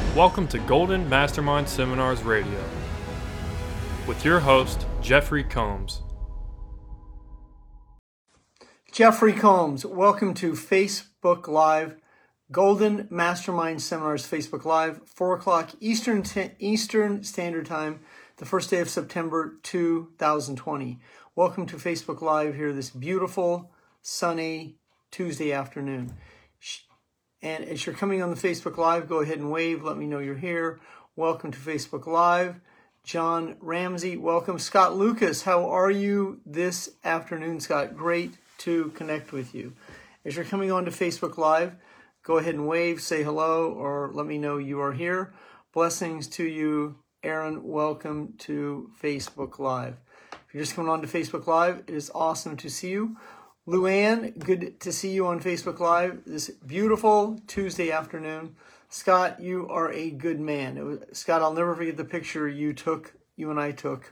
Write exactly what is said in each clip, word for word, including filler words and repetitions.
Welcome to Golden Mastermind Seminars Radio with your host, Jeffrey Combs. Jeffrey Combs, welcome to Facebook Live, Golden Mastermind Seminars Facebook Live, four o'clock Eastern Eastern Standard Time, the first day of September two thousand twenty. Welcome to Facebook Live here this beautiful, sunny Tuesday afternoon. And as you're coming on the Facebook Live, go ahead and wave. Let me know you're here. Welcome to Facebook Live. John Ramsey, welcome. Scott Lucas, how are you this afternoon, Scott? Great to connect with you. As you're coming on to Facebook Live, go ahead and wave, say hello, or let me know you are here. Blessings to you, Aaron. Welcome to Facebook Live. If you're just coming on to Facebook Live, it is awesome to see you. Luann, good to see you on Facebook Live this beautiful Tuesday afternoon. Scott, you are a good man. It was, Scott, I'll never forget the picture you took, you and I took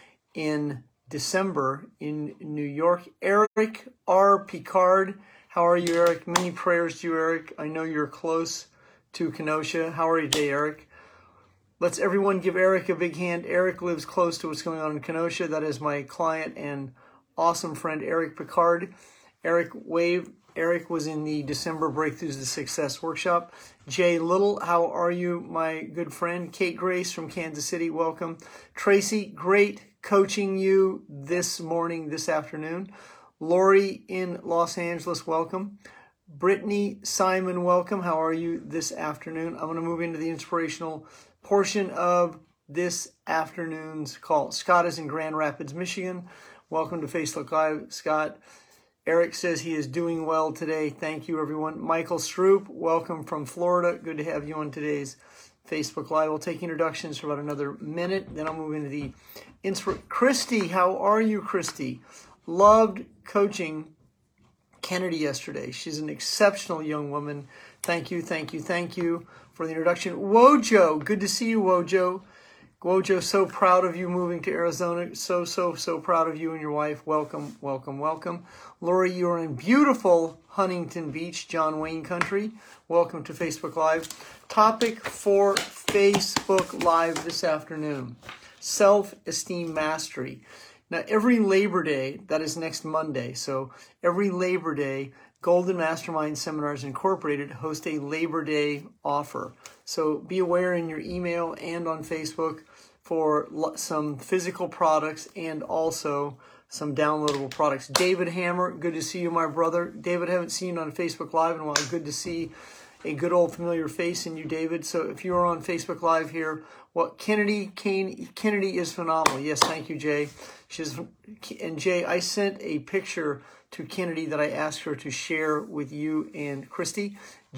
in December in New York. Eric R. Picard, how are you, Eric? Many prayers to you, Eric. I know you're close to Kenosha. How are you today, Eric? Let's everyone give Eric a big hand. Eric lives close to what's going on in Kenosha. That is my client and awesome friend, Eric Picard. Eric Wave. Eric was in the December Breakthroughs to Success workshop. Jay Little, how are you, my good friend? Kate Grace from Kansas City, welcome. Tracy, great coaching you this morning, this afternoon. Lori in Los Angeles, welcome. Brittany Simon, welcome. How are you this afternoon? I'm going to move into the inspirational portion of this afternoon's call. Scott is in Grand Rapids, Michigan. Welcome to Facebook Live, Scott. Eric says he is doing well today. Thank you, everyone. Michael Stroop, welcome from Florida. Good to have you on today's Facebook Live. We'll take introductions for about another minute. Then I'll move into the inspir- Christy, how are you, Christy? Loved coaching Kennedy yesterday. She's an exceptional young woman. Thank you, thank you, thank you for the introduction. Wojo, good to see you, Wojo. Wojo, so proud of you moving to Arizona. So, so, so proud of you and your wife. Welcome, welcome, welcome. Lori, you are in beautiful Huntington Beach, John Wayne country. Welcome to Facebook Live. Topic for Facebook Live this afternoon, self-esteem mastery. Now, every Labor Day, that is next Monday, so every Labor Day, Golden Mastermind Seminars Incorporated host a Labor Day offer. So be aware in your email and on Facebook for some physical products and also some downloadable products. David Hammer, good to see you, my brother. David, I haven't seen you on Facebook Live in a while. Good to see a good old familiar face in you, David. So if you are on Facebook Live here, what Kennedy Kane Kennedy is phenomenal. Yes, thank you, Jay. She's and Jay, I sent a picture to Kennedy that I asked her to share with you and Christy.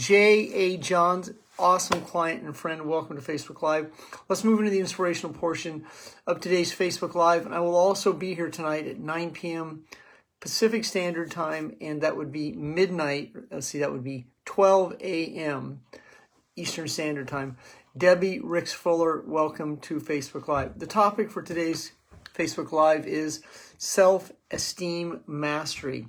J A. Johns, awesome client and friend. Welcome to Facebook Live. Let's move into the inspirational portion of today's Facebook Live. And I will also be here tonight at nine p.m. Pacific Standard Time, and that would be midnight. Let's see, that would be twelve a.m. Eastern Standard Time. Debbie Ricks Fuller, welcome to Facebook Live. The topic for today's Facebook Live is self-esteem mastery.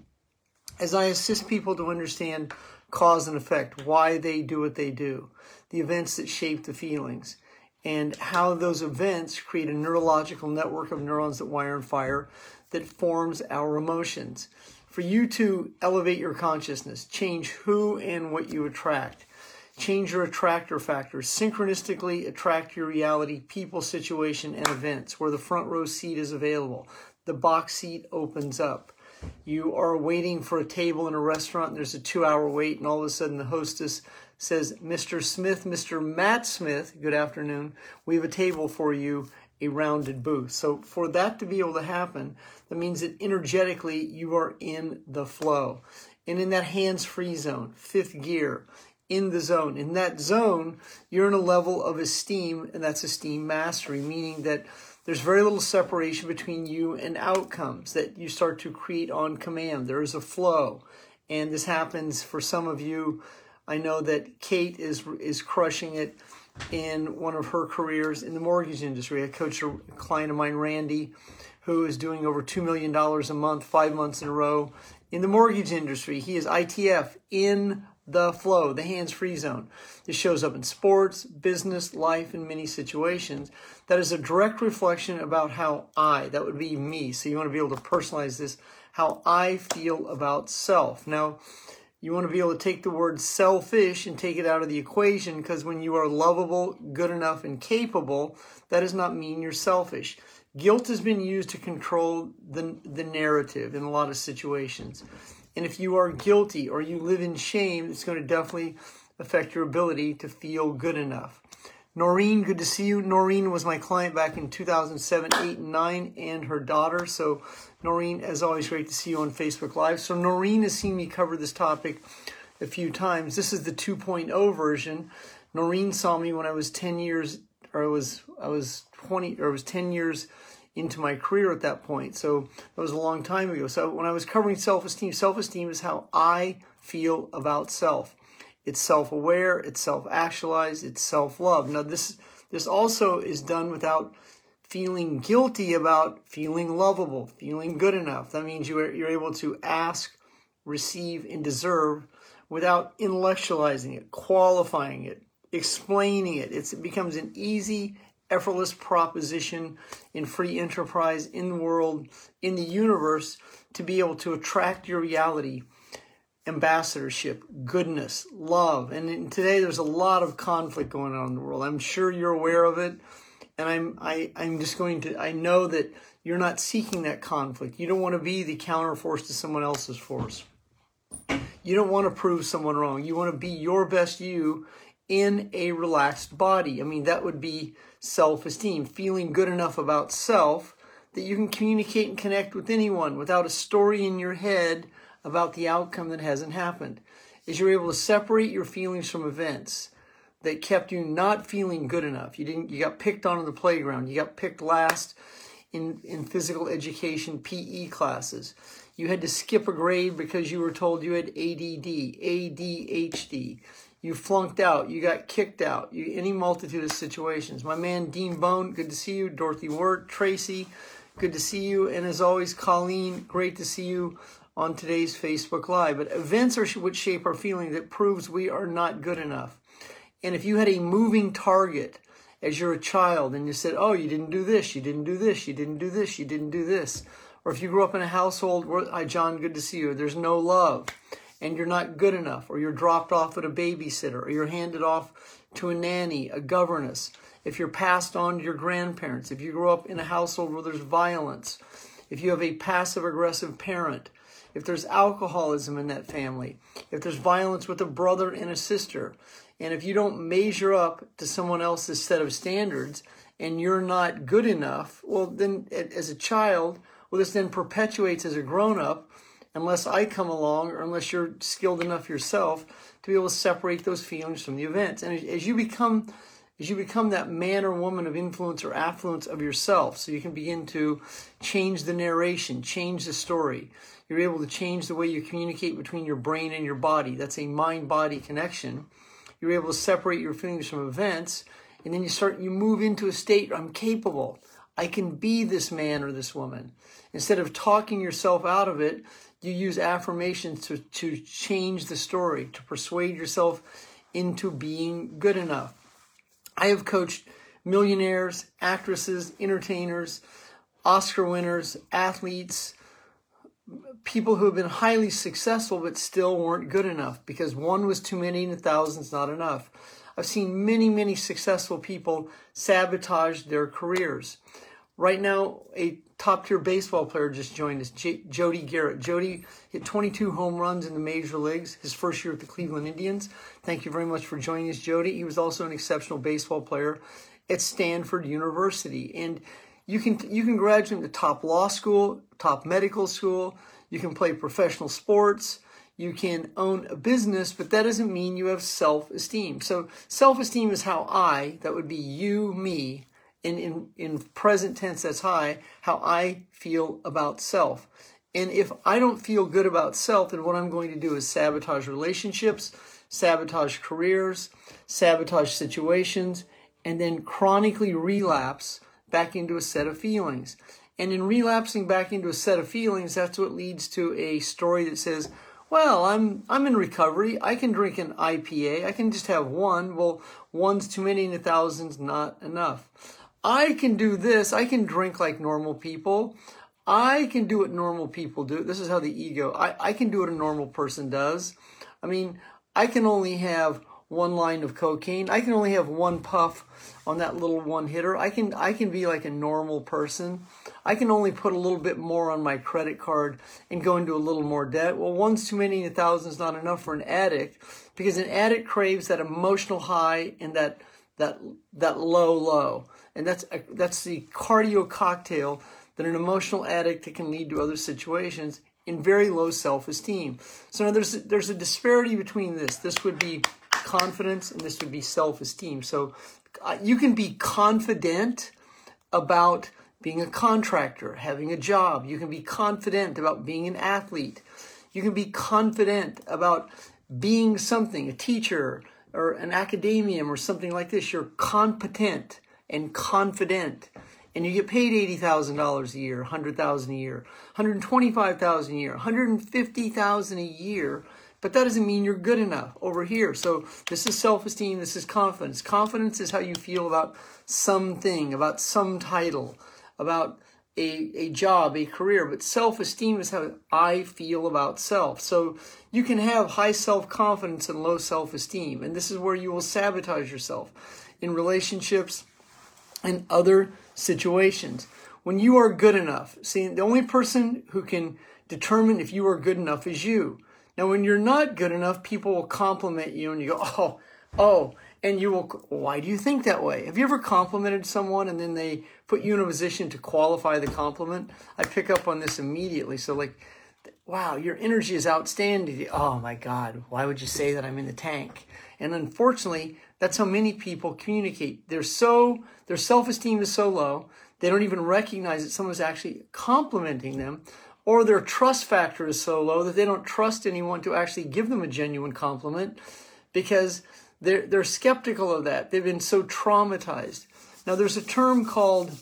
As I assist people to understand cause and effect, why they do what they do, the events that shape the feelings, and how those events create a neurological network of neurons that wire and fire that forms our emotions. For you to elevate your consciousness, change who and what you attract, change your attractor factors, synchronistically attract your reality, people, situation, and events where the front row seat is available. The box seat opens up. You are waiting for a table in a restaurant, and there's a two-hour wait, and all of a sudden the hostess says, Mister Smith, Mister Matt Smith, good afternoon. We have a table for you, a rounded booth. So for that to be able to happen, that means that energetically you are in the flow. And in that hands-free zone, fifth gear, in the zone. In that zone, you're in a level of esteem, and that's esteem mastery, meaning that there's very little separation between you and outcomes that you start to create on command. There is a flow, and this happens for some of you. I know that Kate is is crushing it in one of her careers in the mortgage industry. I coached a client of mine, Randy, who is doing over two million dollars a month, five months in a row in the mortgage industry. He is I T F in The flow, the hands-free zone. This shows up in sports, business, life, and many situations. That is a direct reflection about how I, that would be me. So you want to be able to personalize this, how I feel about self. Now, you want to be able to take the word selfish and take it out of the equation, because when you are lovable, good enough, and capable, that does not mean you're selfish. Guilt has been used to control the, the narrative in a lot of situations. And if you are guilty or you live in shame, it's going to definitely affect your ability to feel good enough. Noreen, good to see you. Noreen was my client back in two thousand seven, eight, and nine, and her daughter. So Noreen, as always, great to see you on Facebook Live. So Noreen has seen me cover this topic a few times. This is the two point oh version. Noreen saw me when I was ten years, or I was I was twenty, or I was ten years into my career at that point. So that was a long time ago. So when I was covering self-esteem, self-esteem is how I feel about self. It's self-aware, it's self-actualized, it's self-love. Now this this also is done without feeling guilty about feeling lovable, feeling good enough. That means you are, you're able to ask, receive, and deserve without intellectualizing it, qualifying it, explaining it. It's, it becomes an easy, effortless proposition in free enterprise, in the world, in the universe, to be able to attract your reality, ambassadorship, goodness, love. And in, today there's a lot of conflict going on in the world. I'm sure you're aware of it. And I'm I, I'm just going to, I know that you're not seeking that conflict. You don't want to be the counterforce to someone else's force. You don't want to prove someone wrong. You want to be your best you in a relaxed body. I mean, that would be self-esteem, feeling good enough about self that you can communicate and connect with anyone without a story in your head about the outcome that hasn't happened. Is you're able to separate your feelings from events that kept you not feeling good enough. You didn't. You got picked on in the playground. You got picked last in, in physical education P E classes. You had to skip a grade because you were told you had A D D, A D H D. You flunked out. You got kicked out. You, any multitude of situations. My man, Dean Bone, good to see you. Dorothy Wirt, Tracy, good to see you. And as always, Colleen, great to see you on today's Facebook Live. But events are what shape our feeling that proves we are not good enough. And if you had a moving target as you're a child and you said, oh, you didn't do this, you didn't do this, you didn't do this, you didn't do this. Or if you grew up in a household where, hi, John, good to see you. There's no love. And you're not good enough, or you're dropped off at a babysitter, or you're handed off to a nanny, a governess, if you're passed on to your grandparents, if you grew up in a household where there's violence, if you have a passive-aggressive parent, if there's alcoholism in that family, if there's violence with a brother and a sister, and if you don't measure up to someone else's set of standards and you're not good enough, well, then as a child, well, this then perpetuates as a grown-up, unless I come along or unless you're skilled enough yourself to be able to separate those feelings from the events. And as you become as you become that man or woman of influence or affluence of yourself, so you can begin to change the narration, change the story. You're able to change the way you communicate between your brain and your body. That's a mind-body connection. You're able to separate your feelings from events, and then you start, you move into a state, I'm capable. I can be this man or this woman. Instead of talking yourself out of it, you use affirmations to, to change the story, to persuade yourself into being good enough. I have coached millionaires, actresses, entertainers, Oscar winners, athletes, people who have been highly successful but still weren't good enough because one was too many and a thousand's not enough. I've seen many, many successful people sabotage their careers. Right now, a top-tier baseball player just joined us, J- Jody Garrett. Jody hit twenty-two home runs in the major leagues his first year with the Cleveland Indians. Thank you very much for joining us, Jody. He was also an exceptional baseball player at Stanford University. And you can you can graduate to top law school, top medical school. You can play professional sports. You can own a business, but that doesn't mean you have self-esteem. So self-esteem is how I, that would be you, me, In, in, in present tense, that's high, how I feel about self. And if I don't feel good about self, then what I'm going to do is sabotage relationships, sabotage careers, sabotage situations, and then chronically relapse back into a set of feelings. And in relapsing back into a set of feelings, that's what leads to a story that says, well, I'm I'm in recovery. I can drink an I P A. I can just have one. Well, one's too many and a thousand's not enough. I can do this. I can drink like normal people. I can do what normal people do. This is how the ego, I, I can do what a normal person does. I mean, I can only have one line of cocaine. I can only have one puff on that little one hitter. I can I can be like a normal person. I can only put a little bit more on my credit card and go into a little more debt. Well, one's too many and a thousand's not enough for an addict, because an addict craves that emotional high and that that that low low. And that's a, that's the cardio cocktail that an emotional addict that can lead to other situations in very low self-esteem. So now there's there's a disparity between this. This would be confidence and this would be self-esteem. So uh, you can be confident about being a contractor, having a job. You can be confident about being an athlete. You can be confident about being something, a teacher or an academium or something like this. You're competent and confident. And you get paid eighty thousand dollars a year, one hundred thousand dollars a year, one hundred twenty-five thousand dollars a year, one hundred fifty thousand dollars a year. But that doesn't mean you're good enough over here. So this is self-esteem. This is confidence. Confidence is how you feel about something, about some title, about a, a job, a career. But self-esteem is how I feel about self. So you can have high self-confidence and low self-esteem. And this is where you will sabotage yourself in relationships and other situations. When you are good enough, see, the only person who can determine if you are good enough is you. Now, when you're not good enough, people will compliment you and you go, oh, oh, and you will, why do you think that way? Have you ever complimented someone and then they put you in a position to qualify the compliment? I pick up on this immediately. So like, wow, your energy is outstanding. Oh my God, why would you say that? I'm in the tank? And unfortunately, that's how many people communicate. They're so, their self-esteem is so low, they don't even recognize that someone's actually complimenting them, or their trust factor is so low that they don't trust anyone to actually give them a genuine compliment because they're, they're skeptical of that. They've been so traumatized. Now, there's a term called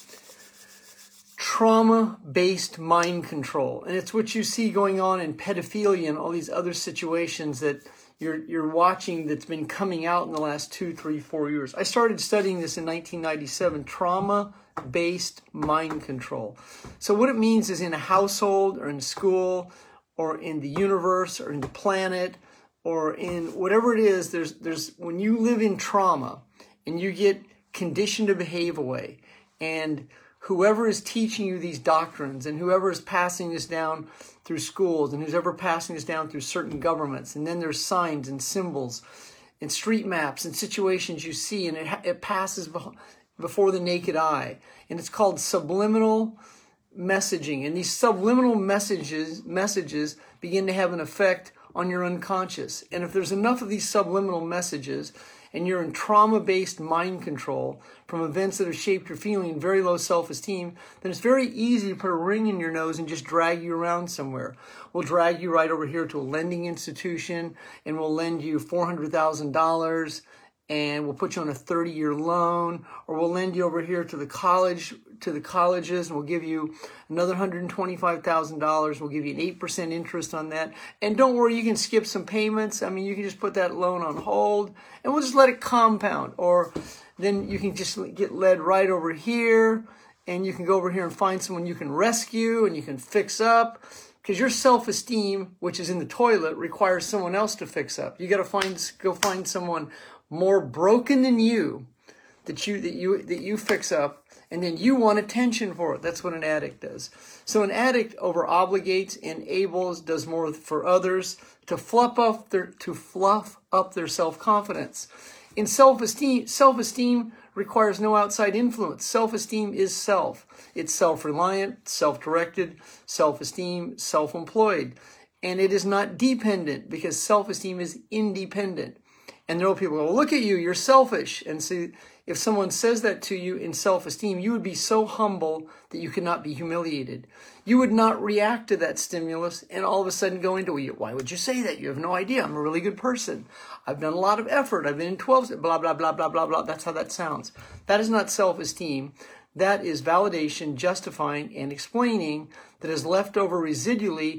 trauma-based mind control, and it's what you see going on in pedophilia and all these other situations that you're you're watching that's been coming out in the last two, three, four years. I started studying this in nineteen ninety-seven, trauma-based mind control. So what it means is in a household or in school or in the universe or in the planet or in whatever it is, there's there's when you live in trauma and you get conditioned to behave away, and whoever is teaching you these doctrines and whoever is passing this down through schools and who's ever passing this down through certain governments, and then there's signs and symbols and street maps and situations you see, and it, it passes before the naked eye, and it's called subliminal messaging. And these subliminal messages messages begin to have an effect on your unconscious. And if there's enough of these subliminal messages and you're in trauma-based mind control from events that have shaped your feeling, very low self-esteem, then it's very easy to put a ring in your nose and just drag you around somewhere. We'll drag you right over here to a lending institution and we'll lend you four hundred thousand dollars and we'll put you on a thirty-year loan, or we'll lend you over here to the college, to the colleges, and we'll give you another one hundred twenty-five thousand dollars. We'll give you an eight percent interest on that. And don't worry, you can skip some payments. I mean, you can just put that loan on hold, and we'll just let it compound. Or then you can just get led right over here, and you can go over here and find someone you can rescue and you can fix up. Because your self-esteem, which is in the toilet, requires someone else to fix up. You got to find go find someone more broken than you that you that you that you fix up, and then you want attention for it. That's what an addict does. So an addict over obligates, enables, does more for others to fluff up their to fluff up their self-confidence. In self-esteem, self-esteem requires no outside influence. Self-esteem is self. It's self-reliant, self-directed, self-esteem, self-employed. And it is not dependent, because self-esteem is independent. And there are people who go, look at you, you're selfish. And so if someone says that to you in self-esteem, you would be so humble that you could not be humiliated. You would not react to that stimulus and all of a sudden go into, why would you say that? You have no idea. I'm a really good person. I've done a lot of effort. I've been in twelve, blah, blah, blah, blah, blah, blah. That's how that sounds. That is not self-esteem. That is validation, justifying, and explaining that is left over residually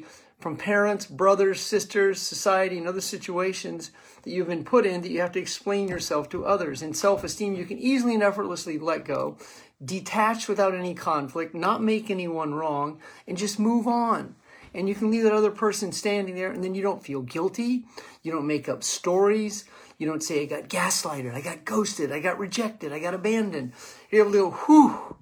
from parents, brothers, sisters, society, and other situations that you've been put in that you have to explain yourself to others. In self-esteem, you can easily and effortlessly let go, detach without any conflict, not make anyone wrong, and just move on. And you can leave that other person standing there, and then you don't feel guilty. You don't make up stories. You don't say, I got gaslighted, I got ghosted, I got rejected, I got abandoned. You're able to go, whew.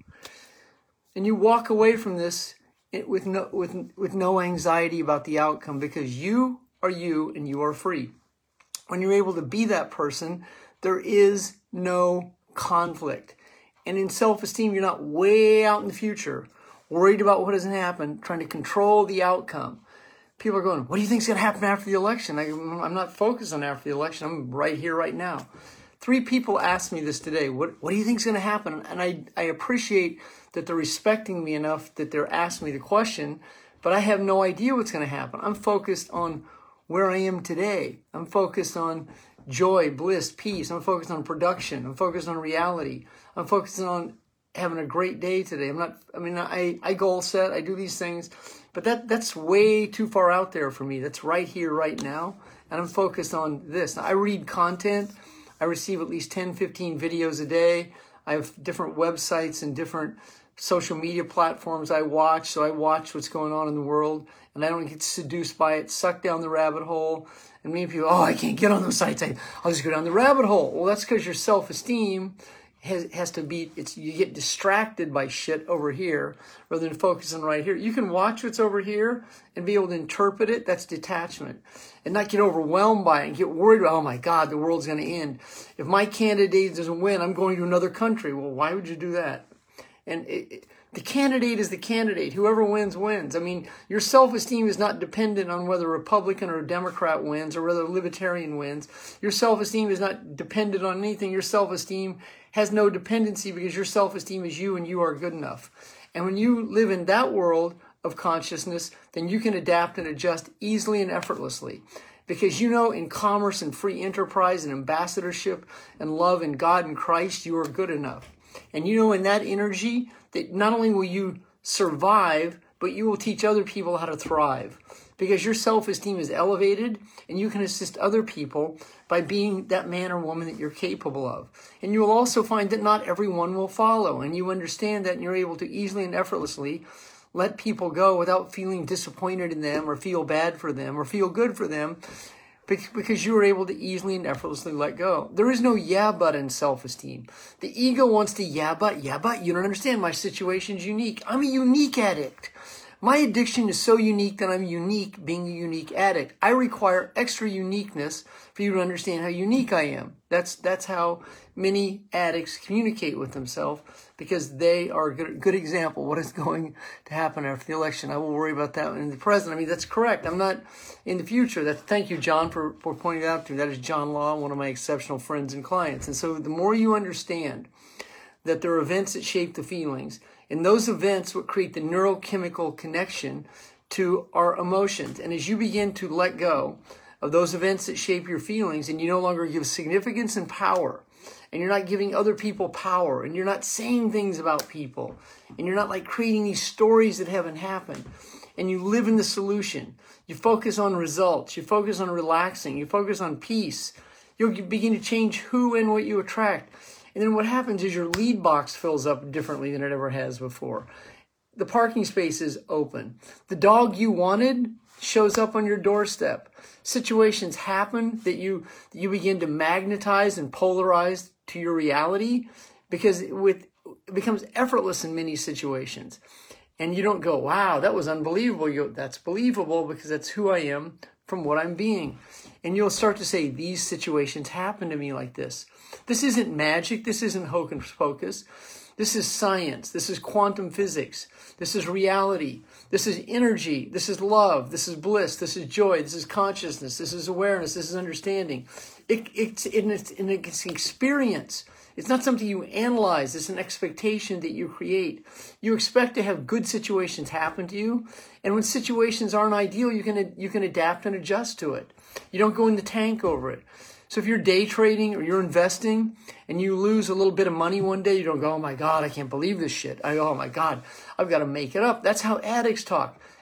And you walk away from this with no, with, with no anxiety about the outcome, because you are you and you are free. When you're able to be that person, there is no conflict. And in self-esteem, you're not way out in the future, worried about what doesn't happen, trying to control the outcome. People are going, what do you think is going to happen after the election? I, I'm not focused on after the election. I'm right here, right now. Three people asked me this today. What, what do you think is going to happen? And I, I appreciate that they're respecting me enough that they're asking me the question, but I have no idea what's going to happen. I'm focused on where I am today. I'm focused on joy, bliss, peace. I'm focused on production. I'm focused on reality. I'm focused on having a great day today. I'm not, I mean, I, I goal set, I do these things, but that that's way too far out there for me. That's right here, right now. And I'm focused on this. Now, I read content. I receive at least ten, fifteen videos a day. I have different websites and different social media platforms I watch. So I watch what's going on in the world, and I don't get seduced by it, sucked down the rabbit hole. And many people, oh, I can't get on those sites. I, I'll just go down the rabbit hole. Well, that's because your self-esteem has, has to be, it's, you get distracted by shit over here rather than focusing right here. You can watch what's over here and be able to interpret it. That's detachment. And not get overwhelmed by it and get worried about, oh my God, the world's going to end. If my candidate doesn't win, I'm going to another country. Well, why would you do that? And it, it, the candidate is the candidate. Whoever wins, wins. I mean, your self-esteem is not dependent on whether a Republican or a Democrat wins or whether a Libertarian wins. Your self-esteem is not dependent on anything. Your self-esteem has no dependency because your self-esteem is you and you are good enough. And when you live in that world of consciousness, then you can adapt and adjust easily and effortlessly. Because you know in commerce and free enterprise and ambassadorship and love in God and Christ, you are good enough. And you know in that energy that not only will you survive, but you will teach other people how to thrive. Because your self-esteem is elevated and you can assist other people by being that man or woman that you're capable of. And you will also find that not everyone will follow. And you understand that and you're able to easily and effortlessly let people go without feeling disappointed in them or feel bad for them or feel good for them, because you are able to easily and effortlessly let go. There is no yeah, but in self-esteem. The ego wants to yeah, but, yeah, but. You don't understand. My situation's unique. I'm a unique addict. My addiction is so unique that I'm unique being a unique addict. I require extra uniqueness for you to understand how unique I am. That's that's how many addicts communicate with themselves, because they are a good, good example of what is going to happen after the election. I will worry about that in the present. I mean, that's correct. I'm not in the future. That, thank you, John, for, for pointing it out to me. That is John Law, one of my exceptional friends and clients. And so the more you understand that there are events that shape the feelings, and those events will create the neurochemical connection to our emotions. And as you begin to let go of those events that shape your feelings, and you no longer give significance and power, and you're not giving other people power, and you're not saying things about people, and you're not like creating these stories that haven't happened, and you live in the solution. You focus on results. You focus on relaxing. You focus on peace. You'll begin to change who and what you attract. And then what happens is your lead box fills up differently than it ever has before. The parking space is open. The dog you wanted shows up on your doorstep. Situations happen that you that you begin to magnetize and polarize to your reality, because it, with, it becomes effortless in many situations. And you don't go, wow, that was unbelievable. You go, that's believable because that's who I am from what I'm being. And you'll start to say, these situations happen to me like this. This isn't magic. This isn't hocus pocus. This is science. This is quantum physics. This is reality. This is energy. This is love. This is bliss. This is joy. This is consciousness. This is awareness. This is understanding. It, it's, it's, it's an experience. It's not something you analyze. It's an expectation that you create. You expect to have good situations happen to you. And when situations aren't ideal, you can, you can adapt and adjust to it. You don't go in the tank over it. So if you're day trading or you're investing and you lose a little bit of money one day, you don't go, oh my God, I can't believe this shit. I go, oh my God, I've got to make it up. That's how addicts talk.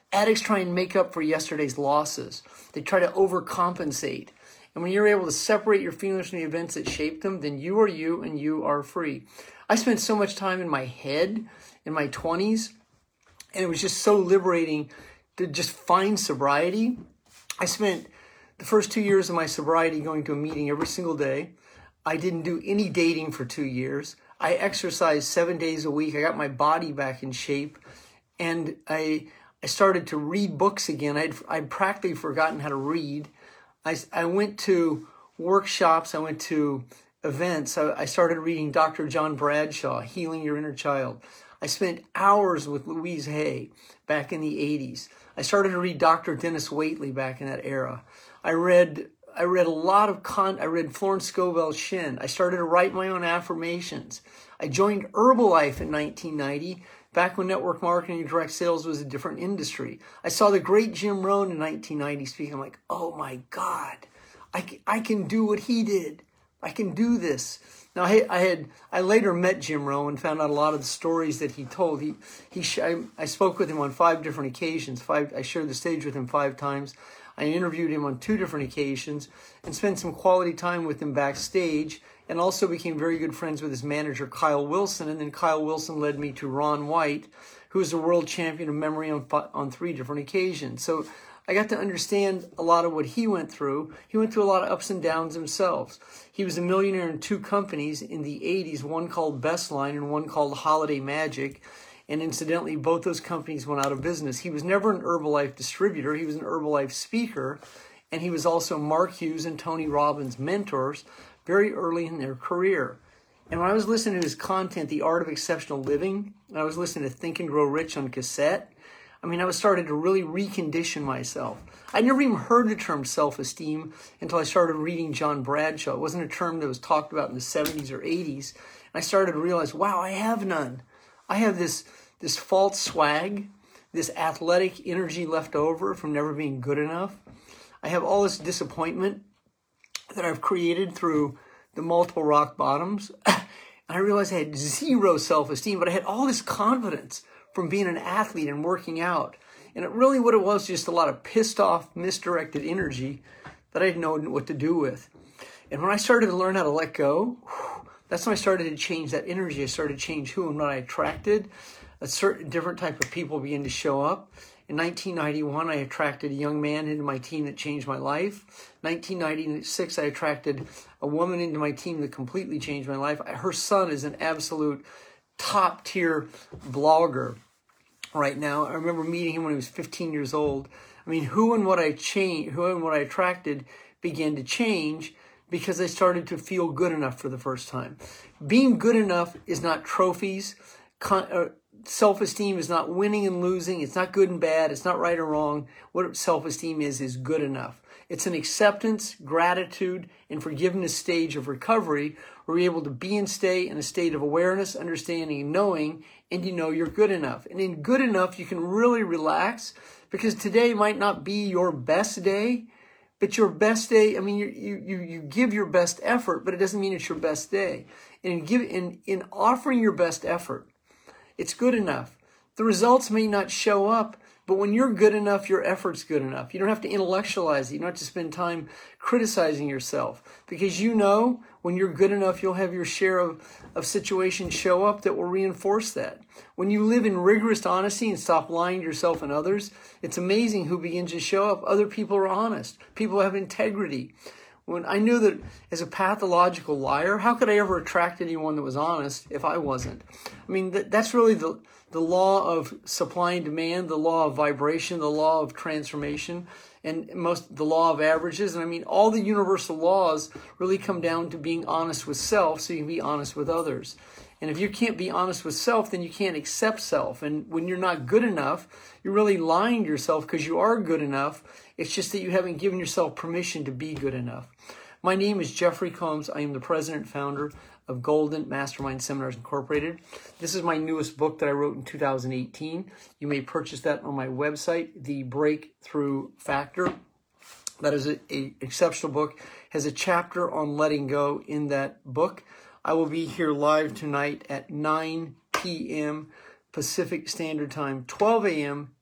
Addicts try and make up for yesterday's losses. They try to overcompensate. And when you're able to separate your feelings from the events that shaped them, then you are you and you are free. I spent so much time in my head in my twenties, and it was just so liberating to just find sobriety. I spent the first two years of my sobriety going to a meeting every single day. I didn't do any dating for two years. I exercised seven days a week. I got my body back in shape, and I I started to read books again. I'd, I'd practically forgotten how to read. I, I went to workshops. I went to events. I, I started reading Doctor John Bradshaw, Healing Your Inner Child. I spent hours with Louise Hay back in the eighties. I started to read Doctor Dennis Waitley back in that era. I read I read a lot of con. I read Florence Scovel Shinn. I started to write my own affirmations. I joined Herbalife in nineteen ninety. Back when network marketing and direct sales was a different industry. I saw the great Jim Rohn in nineteen ninety speaking. I'm like, oh my God, I can, I can do what he did. I can do this. Now, I, I had I later met Jim Rohn and found out a lot of the stories that he told. He he I, I spoke with him on five different occasions. Five I shared the stage with him five times. I interviewed him on two different occasions and spent some quality time with him backstage, and also became very good friends with his manager, Kyle Wilson. And then Kyle Wilson led me to Ron White, who is a world champion of memory on, on three different occasions. So I got to understand a lot of what he went through. He went through a lot of ups and downs himself. He was a millionaire in two companies in the eighties, one called Bestline and one called Holiday Magic. And incidentally, both those companies went out of business. He was never an Herbalife distributor. He was an Herbalife speaker. And he was also Mark Hughes and Tony Robbins' mentors very early in their career. And when I was listening to his content, The Art of Exceptional Living, and I was listening to Think and Grow Rich on cassette, I mean, I was starting to really recondition myself. I never even heard the term self-esteem until I started reading John Bradshaw. It wasn't a term that was talked about in the seventies or eighties. And I started to realize, wow, I have none. I have this, this false swag, this athletic energy left over from never being good enough. I have all this disappointment that I've created through the multiple rock bottoms. And I realized I had zero self-esteem, but I had all this confidence from being an athlete and working out. And it really what it was, just a lot of pissed off, misdirected energy that I didn't know what to do with. And when I started to learn how to let go, that's when I started to change that energy. I started to change who and what I attracted. A certain different type of people began to show up. In nineteen ninety-one, I attracted a young man into my team that changed my life. nineteen ninety-six, I attracted a woman into my team that completely changed my life. Her son is an absolute top-tier blogger right now. I remember meeting him when he was fifteen years old. I mean, who and what I changed, who and what I attracted began to change because I started to feel good enough for the first time. Being good enough is not trophies. Con- uh, self-esteem is not winning and losing. It's not good and bad. It's not right or wrong. What self-esteem is, is good enough. It's an acceptance, gratitude, and forgiveness stage of recovery where you're able to be and stay in a state of awareness, understanding, and knowing, and you know you're good enough. And in good enough, you can really relax because today might not be your best day, but your best day, I mean, you you you give your best effort, but it doesn't mean it's your best day. And in, give, in, in offering your best effort, it's good enough. The results may not show up, but when you're good enough, your effort's good enough. You don't have to intellectualize it. You don't have to spend time criticizing yourself because you know when you're good enough, you'll have your share of, of situations show up that will reinforce that. When you live in rigorous honesty and stop lying to yourself and others, it's amazing who begins to show up. Other people are honest. People have integrity. When I knew that as a pathological liar, how could I ever attract anyone that was honest if I wasn't? I mean, that, that's really the, the law of supply and demand, the law of vibration, the law of transformation, and most the law of averages. And I mean, all the universal laws really come down to being honest with self so you can be honest with others. And if you can't be honest with self, then you can't accept self. And when you're not good enough, you're really lying to yourself because you are good enough. It's just that you haven't given yourself permission to be good enough. My name is Jeffrey Combs. I am the president and founder of Golden Mastermind Seminars Incorporated. This is my newest book that I wrote in two thousand eighteen. You may purchase that on my website, The Breakthrough Factor. That is an exceptional book. It has a chapter on letting go in that book. I will be here live tonight at nine p.m. Pacific Standard Time, twelve a.m.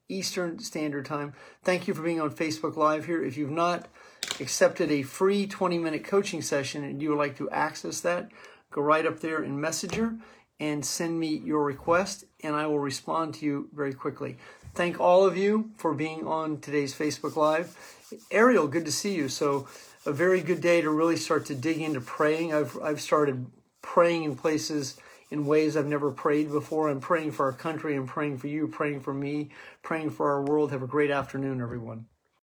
Eastern Standard Time. Thank you for being on Facebook Live here. If you've not accepted a free twenty-minute coaching session and you would like to access that, go right up there in Messenger and send me your request, and I will respond to you very quickly. Thank all of you for being on today's Facebook Live. Ariel, good to see you. So a very good day to really start to dig into praying. I've I've started praying in places, in ways I've never prayed before. I'm praying for our country. I'm praying for you, praying for me, praying for our world. Have a great afternoon, everyone.